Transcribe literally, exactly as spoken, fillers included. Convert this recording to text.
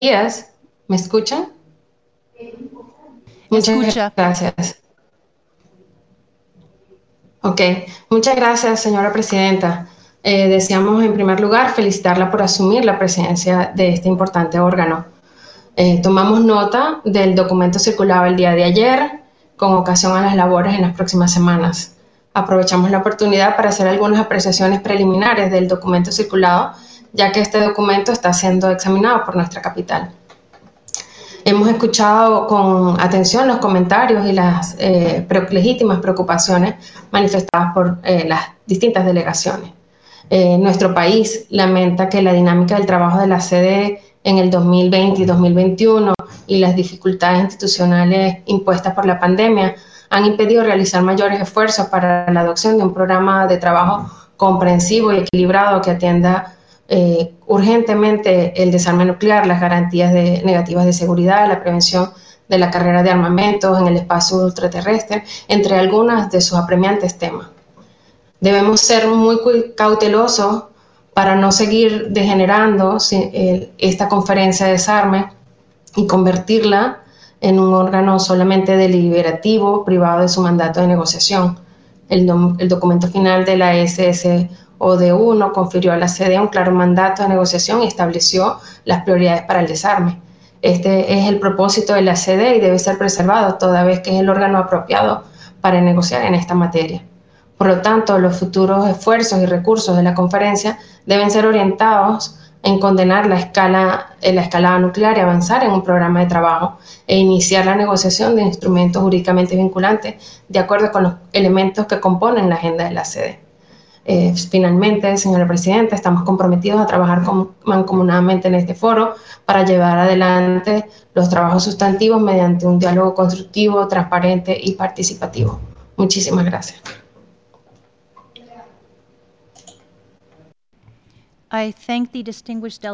días. ¿Me escuchan? Muchas Escucha. gracias. Ok, muchas gracias, señora presidenta. Eh, deseamos, en primer lugar, felicitarla por asumir la presidencia de este importante órgano. Eh, tomamos nota del documento circulado el día de ayer con ocasión a las labores en las próximas semanas. Aprovechamos la oportunidad para hacer algunas apreciaciones preliminares del documento circulado, ya que este documento está siendo examinado por nuestra capital. Hemos escuchado con atención los comentarios y las eh, legítimas preocupaciones manifestadas por eh, las distintas delegaciones. Eh, nuestro país lamenta que la dinámica del trabajo de la sede en el dos mil veinte y dos mil veintiuno y las dificultades institucionales impuestas por la pandemia han impedido realizar mayores esfuerzos para la adopción de un programa de trabajo comprensivo y equilibrado que atienda eh, urgentemente el desarme nuclear, las garantías de, negativas de seguridad, la prevención de la carrera de armamentos en el espacio ultraterrestre, entre algunos de sus apremiantes temas. Debemos ser muy cautelosos para no seguir degenerando esta conferencia de desarme y convertirla en un órgano solamente deliberativo, privado de su mandato de negociación. El, el documento final de la S S O D uno confirió a la sede un claro mandato de negociación y estableció las prioridades para el desarme. Este es el propósito de la sede y debe ser preservado, toda vez que es el órgano apropiado para negociar en esta materia. Por lo tanto, los futuros esfuerzos y recursos de la conferencia deben ser orientados en condenar la, escala, la escalada nuclear y avanzar en un programa de trabajo e iniciar la negociación de instrumentos jurídicamente vinculantes de acuerdo con los elementos que componen la agenda de la sede. Eh, finalmente, señora presidenta, estamos comprometidos a trabajar con, mancomunadamente en este foro para llevar adelante los trabajos sustantivos mediante un diálogo constructivo, transparente y participativo. Muchísimas gracias. I thank the distinguished delegate